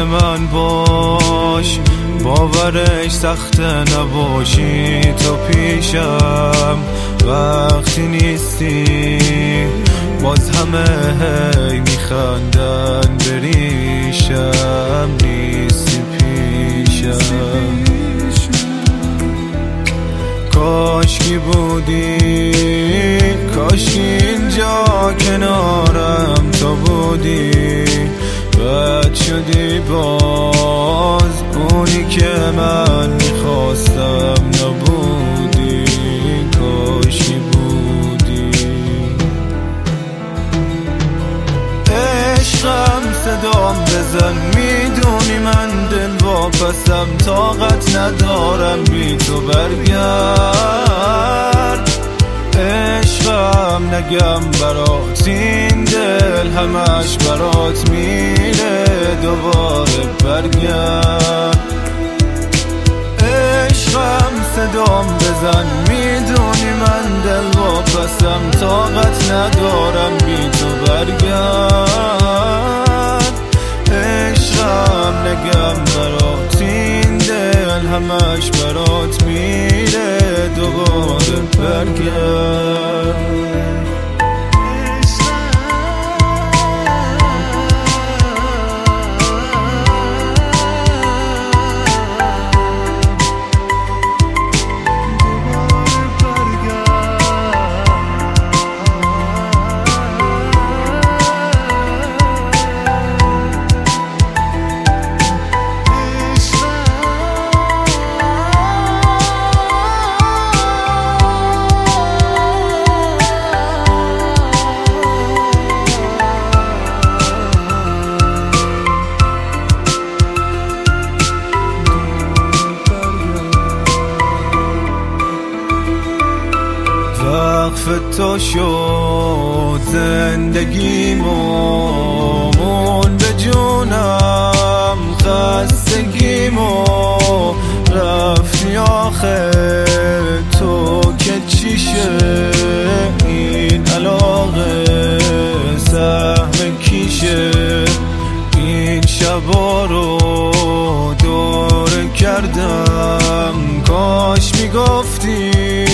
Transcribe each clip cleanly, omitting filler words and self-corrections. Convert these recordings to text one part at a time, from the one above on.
من باش، باورش سخت نباشی تو پیشم. وقتی نیستی باز همه هی میخندن بریشم، نیستی پیشم. کاشکی بودی، کاشکی اینجا کنارم تو بودی. بد شدی باز، اونی که من میخواستم نبودی. کاشکی بودی. عشقم صدام بزن، میدونی من دل واپسم. طاقت ندارم بی تو برگرد. عشقم نگم برات، این دل همش برات میره. دوباره برگرد. عشقم صدام بزن، میدونی من دل واپسم. طاقت ندارم بی تو برگرد. عشقم نگم برات، این دل همش برات میره. دوباره برگرد. وقف تو شد زندگیمون، به جونم خستگیمو. رفتی آخه تو که چیشه این علاقه، سهم کیشه. این شبا رو دور کردم، کاش میگفتی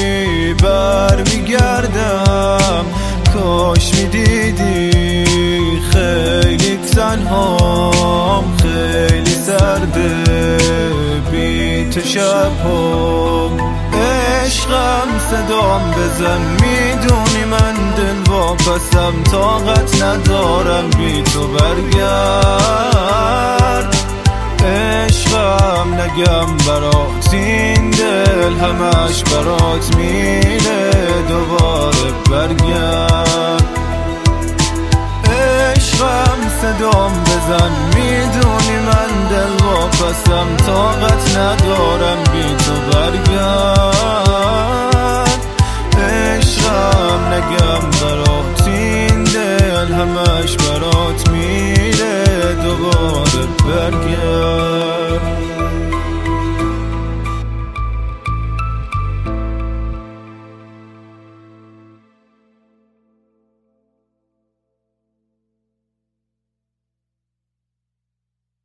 برمیگردم. کاش میدیدی خیلی تنهام، خیلی سرده بی تو شبام. عشقم صدام بزن، میدونی من دل واپسم. طاقت ندارم بی تو برگرد. عشقم نگم برات، این دل همش برات میره. دوباره برگرد. عشقم صدام بزن، میدونی من دل واپسم. طاقت ندارم بی تو برگرد.